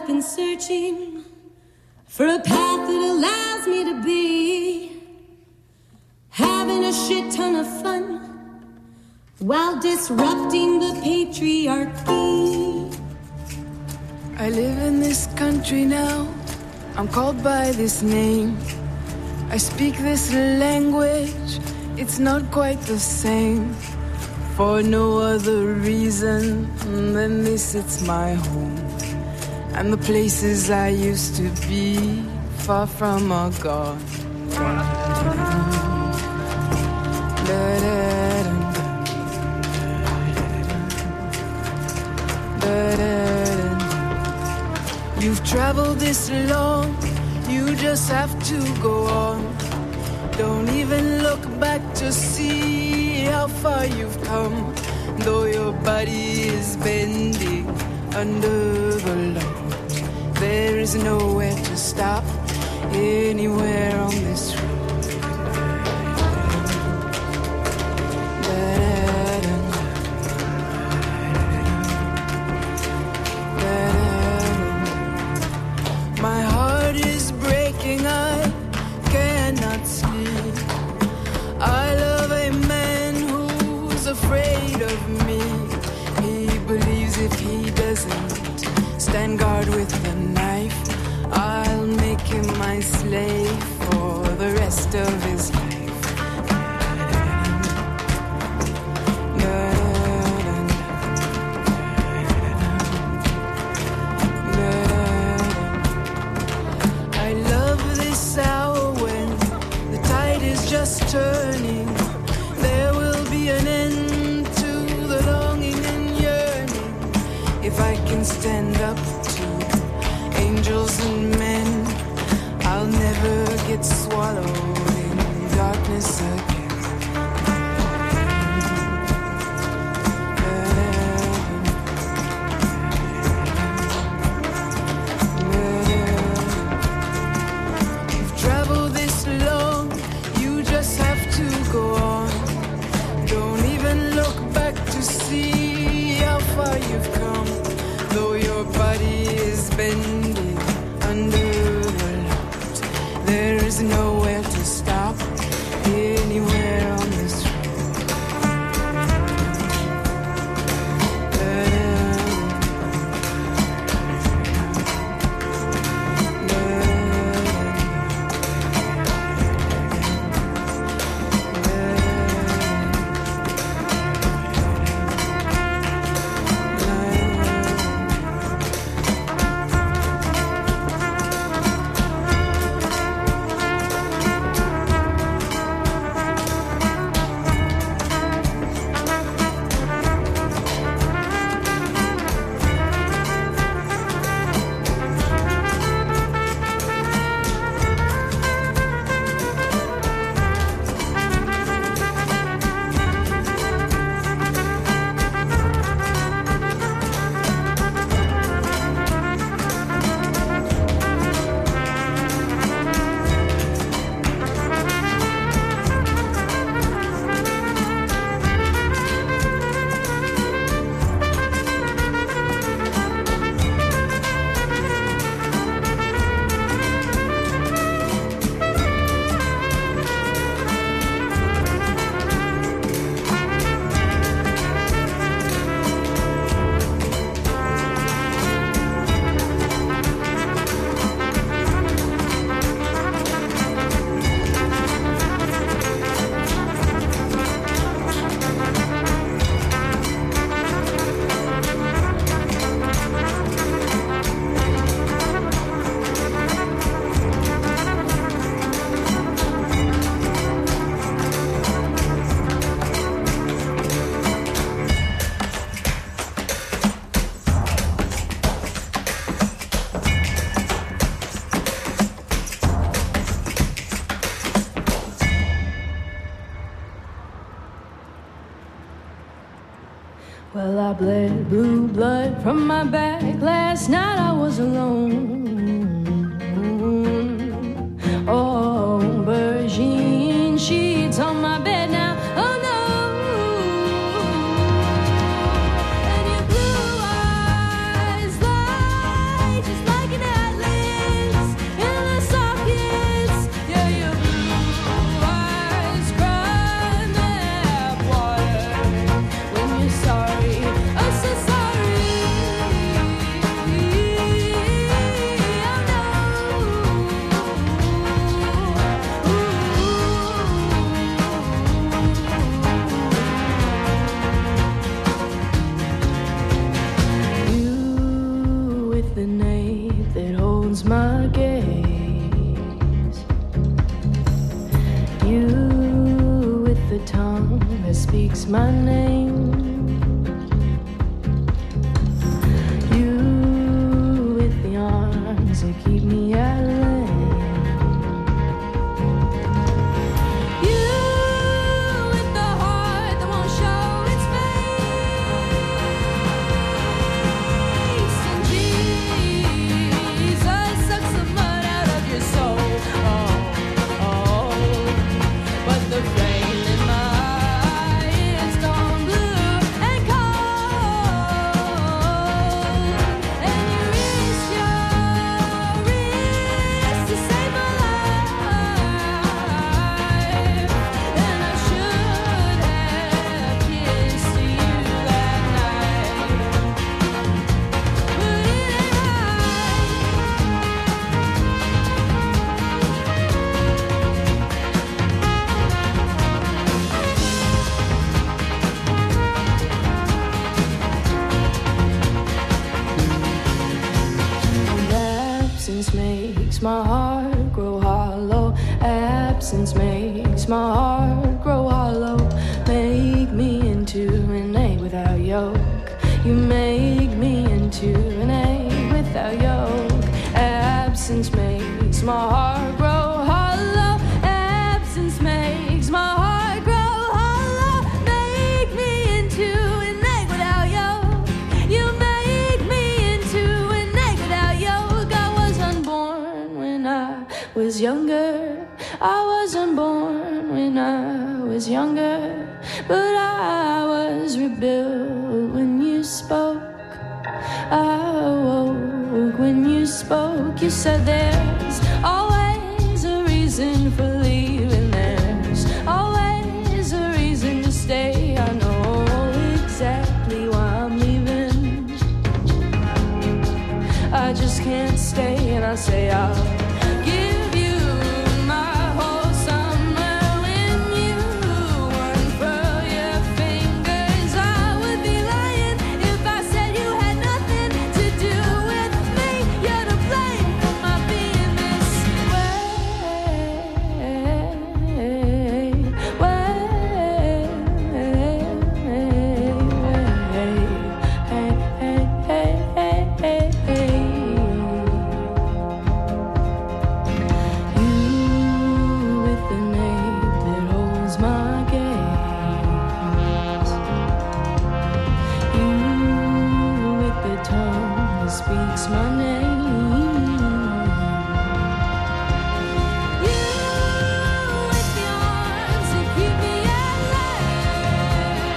I've been searching for a path that allows me to be having a shit ton of fun while disrupting the patriarchy. I live in this country now, I'm called by this name. I speak this language, it's not quite the same. For no other reason than this, it's my home. And the places I used to be, far from are gone. You've traveled this long, you just have to go on. Don't even look back to see how far you've come. Though your body is bending under the load, there is nowhere to stop anywhere on this road. My heart is breaking, I cannot sleep. I love a man who's afraid of me. He believes if he doesn't stand guard with the knife, I'll make him my slave for the rest of his life. I love this hour when the tide is just turning. There will be an end to the longing and yearning. If I can stand up to angels and men, I'll never get swallowed in darkness again. You've traveled this long, you just have to go on. Don't even look back to see how far you've come. Though your body is bending under the load, there is nowhere to stop anywhere on this road. Well, I bled blue blood from my back. Last night I was alone. Oh, Virgin sheets on my bed now. Oh no. And your blue eyes lie just like that speaks my name. You with the arms that keep me at lane. You with the heart that won't show its face. And Jesus sucks the mud out of your soul. But the flame in my eyes gone blue and cold. And you risk to save my life. And I should have kissed you that night, but it ain't Absence makes my heart grow hollow. Absence makes my heart grow hollow. Make me into an egg without yolk. You make me into an egg without yolk. Absence makes my heart grow hollow. Absence makes my heart grow hollow. Make me into an egg without yolk. You make me into an egg without yolk. I was unborn when I was younger. I was unborn when I was younger. But I was rebuilt when you spoke. I awoke when you spoke. You said there's always a reason for leaving. There's always a reason to stay. I know exactly why I'm leaving. I just can't stay, and I say I'll give you my whole summer. When you unfurl your fingers, I would be lying if I said you had nothing to do with me. You're to blame for my being this way. Speaks my name. You with the arms that keep me at lane.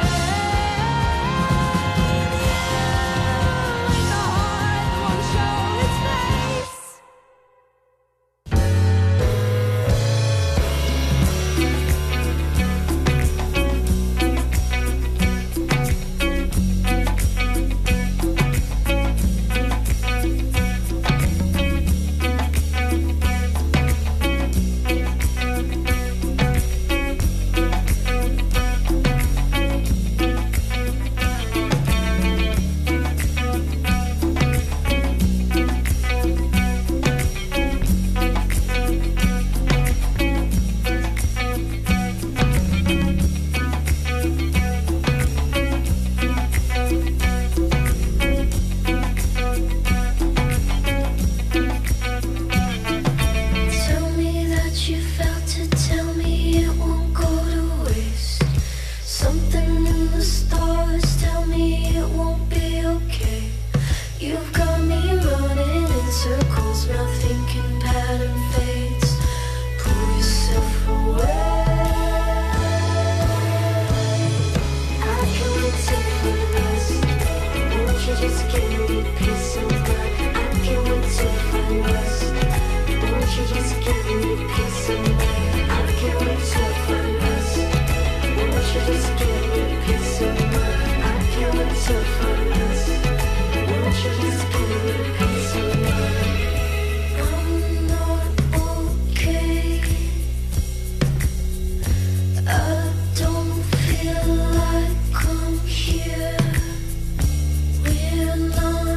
You with the heart that won't show its face. Tell me that you felt it, tell me it won't go to waste. Something in the stars tell me it won't be okay. You've got me running in circles, my thinking pattern fades. Pull yourself away. I can wait till for rest. Won't you just give me peace of mind? I can wait till for rest. Won't you just give me peace of mind? I can't wait till for rest. Won't you just give me peace of mind? I can't wait till for rest. Won't you just give me peace of mind? I'm not okay. I don't feel like I'm here. We're not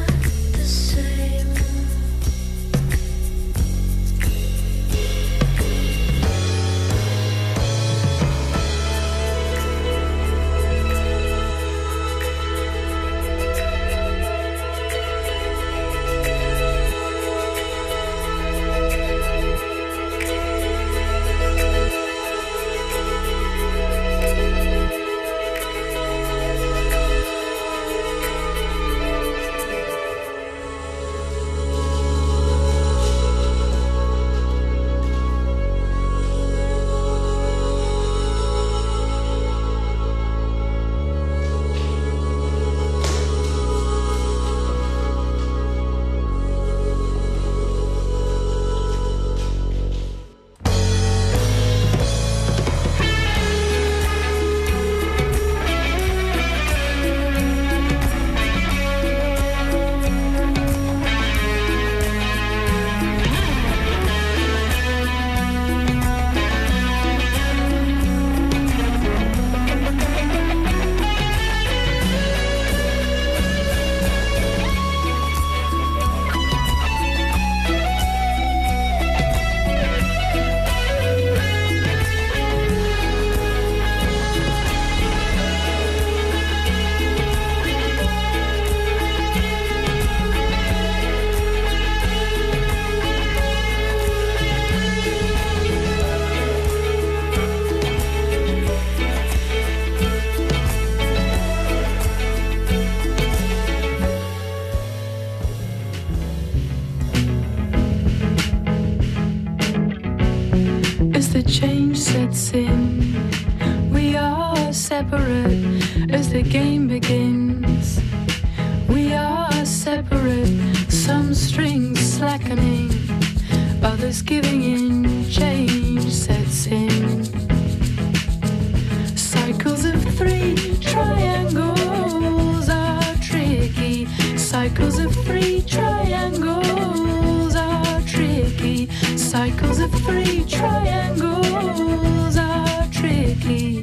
Cycles of three triangles are tricky. Cycles of three triangles are tricky.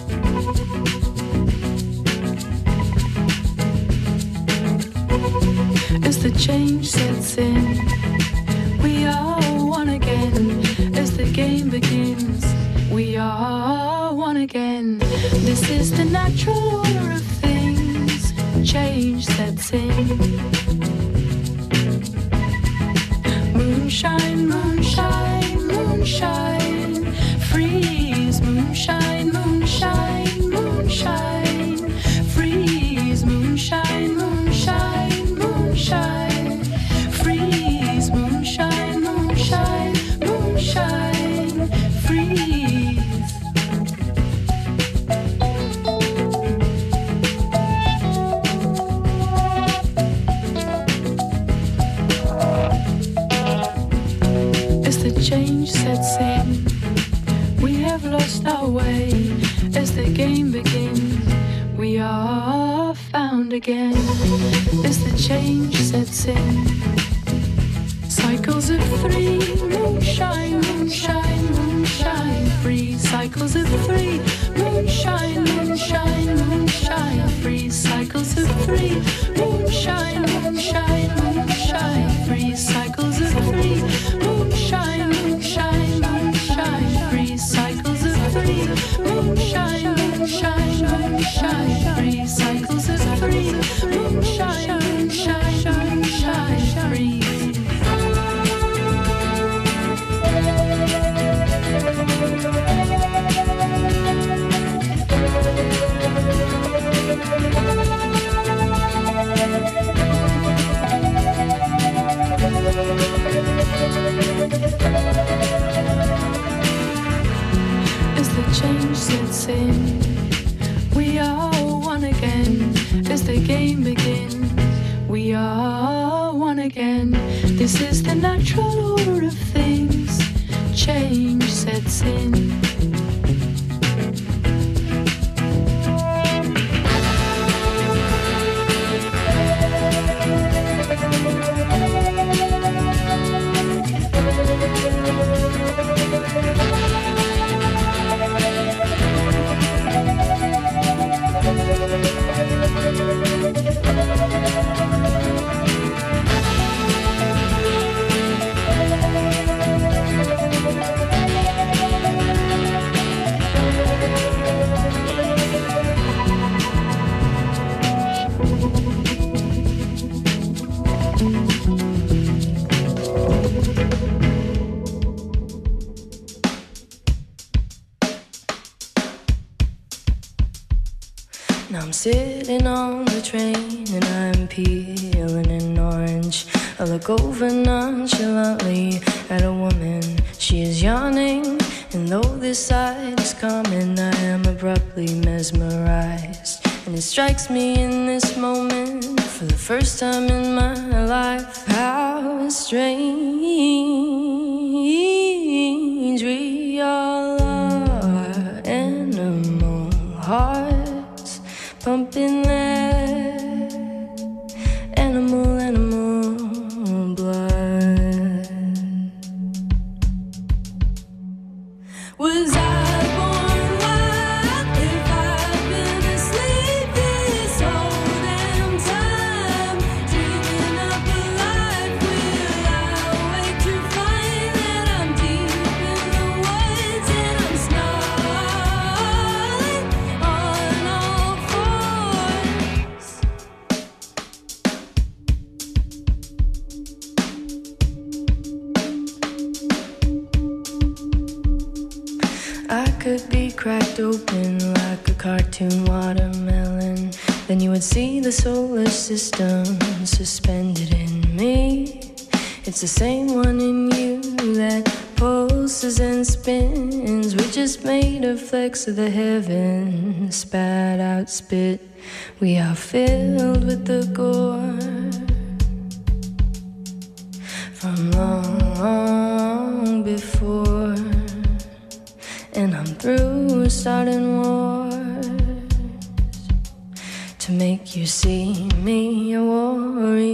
As the change sets in, we are one again. As the game begins, we are one again. This is the natural order of things. Change sets in. Moonshine, moonshine, moonshine. Freeze, moonshine, moonshine, moonshine. Freeze, moonshine, moonshine, moonshine. Freeze, moonshine, moonshine, moonshine. Freeze. As the change sets in, we have lost our way. As the game begins, we are found again. As the change sets in, cycles of three, moonshine, moonshine, moonshine, free. Cycles of three, moonshine, moonshine, moonshine, free. Cycles of three, moonshine, moonshine, moonshine, free. Cycles of three, moonshine, moonshine, moonshine, free. Cycles of three, moonshine, moonshine, moonshine, free. Cycles of three, moonshine, moonshine, moonshine, free. As the change sets in, we are one again. As the game begins, we are one again. This is the natural order of things. Change sets in. Now I'm sitting on the train and I'm peeling an orange. I look over nonchalantly at a woman, she is yawning. And though this sight is common, I am abruptly mesmerized. And it strikes me in this moment, for the first time in my life, how strange we all are. Animal hearts pumping lead, animal blood. Was I born wild? If I've been asleep this whole damn time, dreaming up a life, will I wake to find that I'm deep in the woods and I'm snarling on all fours? I could be cracked open like a cartoon watermelon. Then you would see the solar system suspended in me. It's the same one in you that pulses and spins. We're just made of flecks of the heavens, spat out spit. We are filled with the gore from long before. And I'm through starting wars to make you see me a warrior.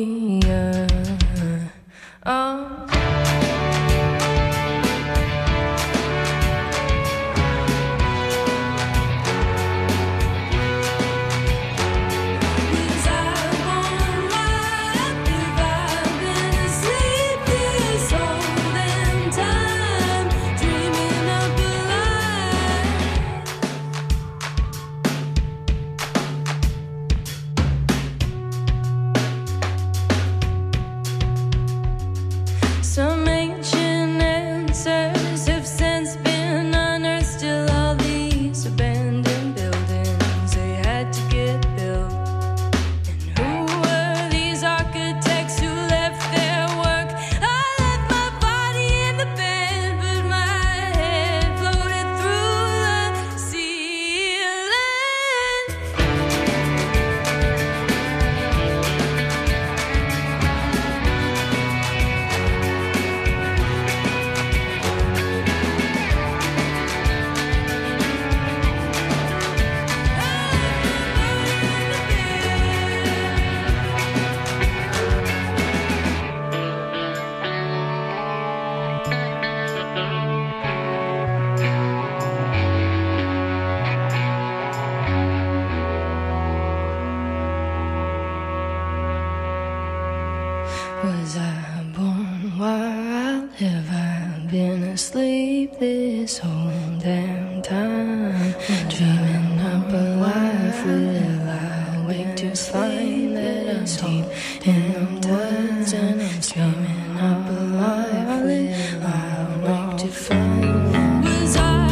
Was I born while have I been asleep this whole damn time? Dreaming up a life, will I wake to find that I'm deep in the woods and I'm dreaming up a life, will I wake to find that was I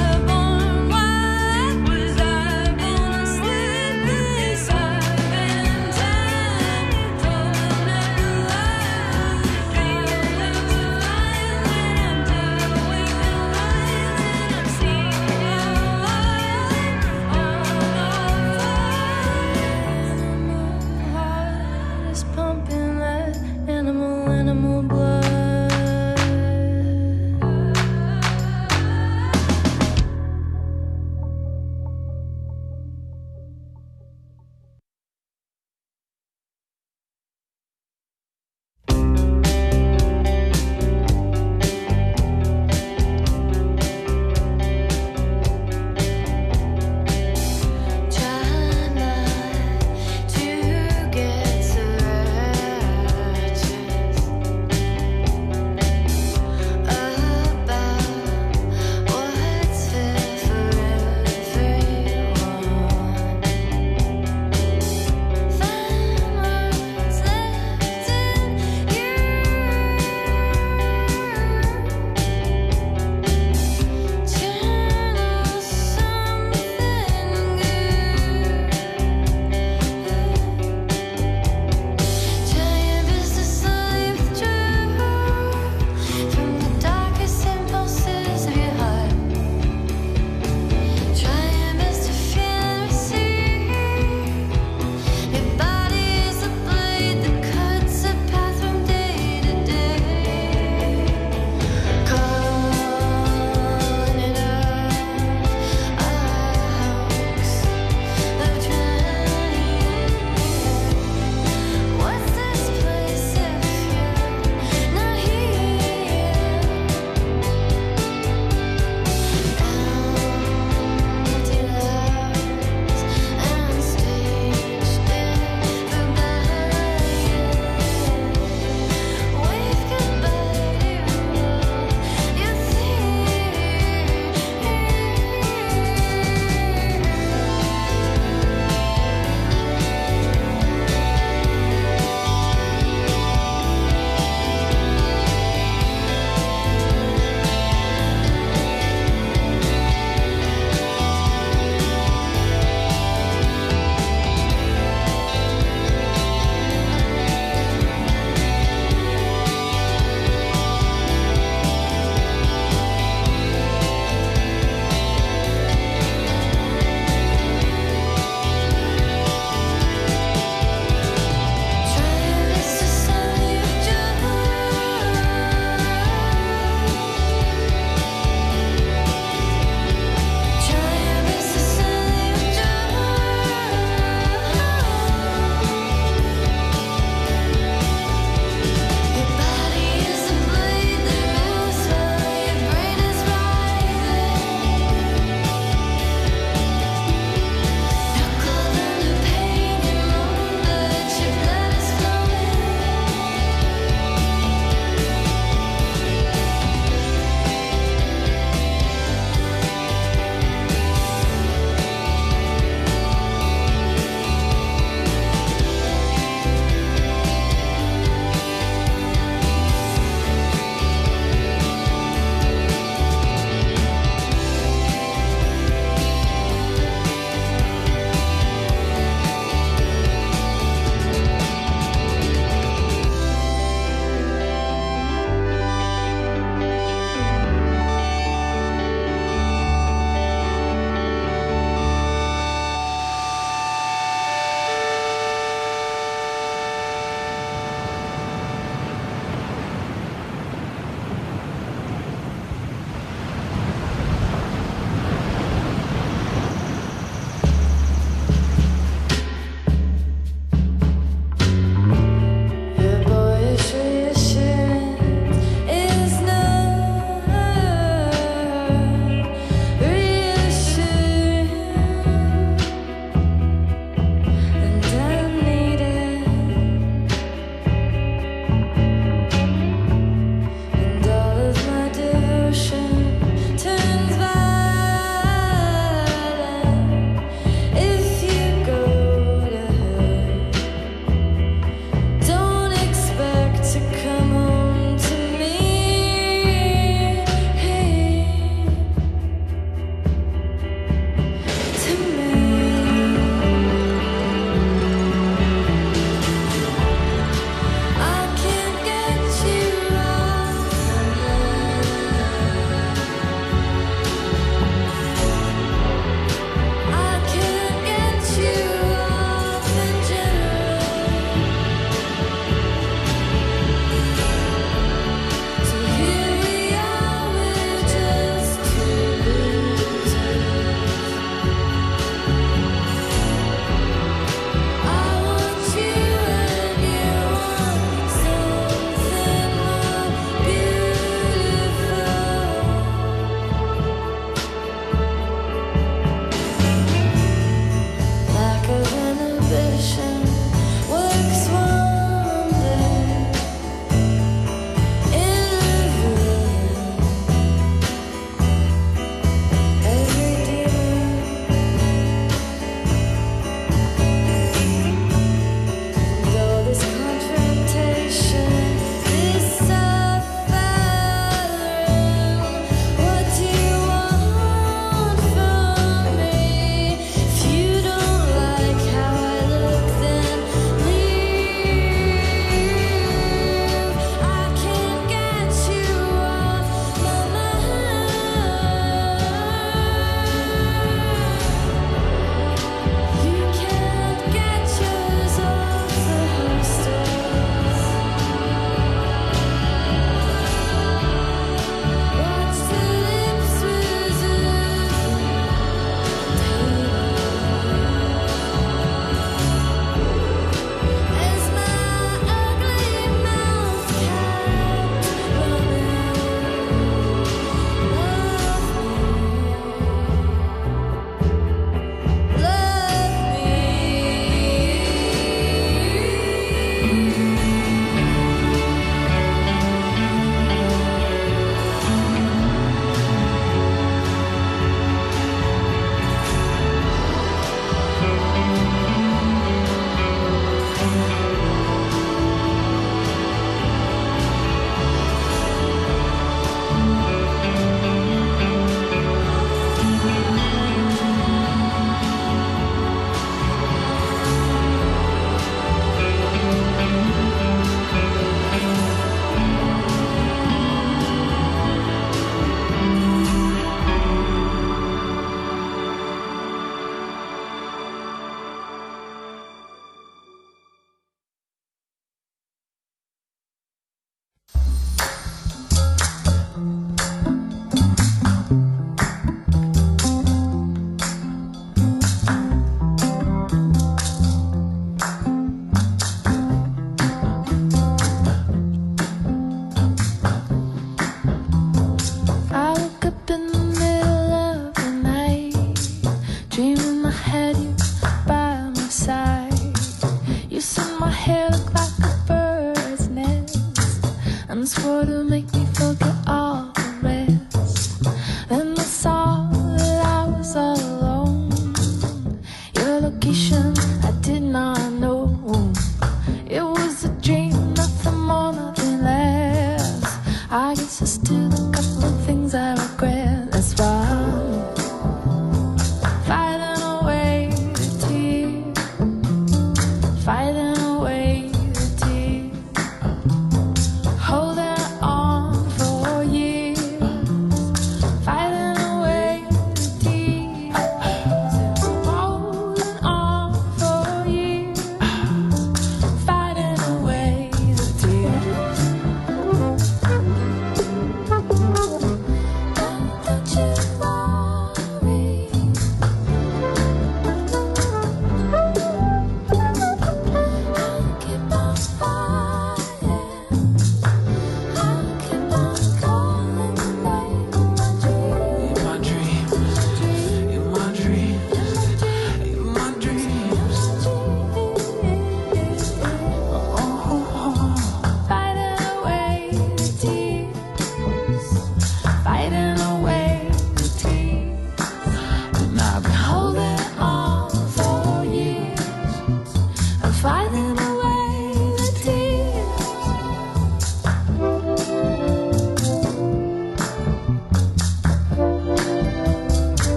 things were to make me forget all the rest. Then I saw that I was all alone. Your location I did not know. It was a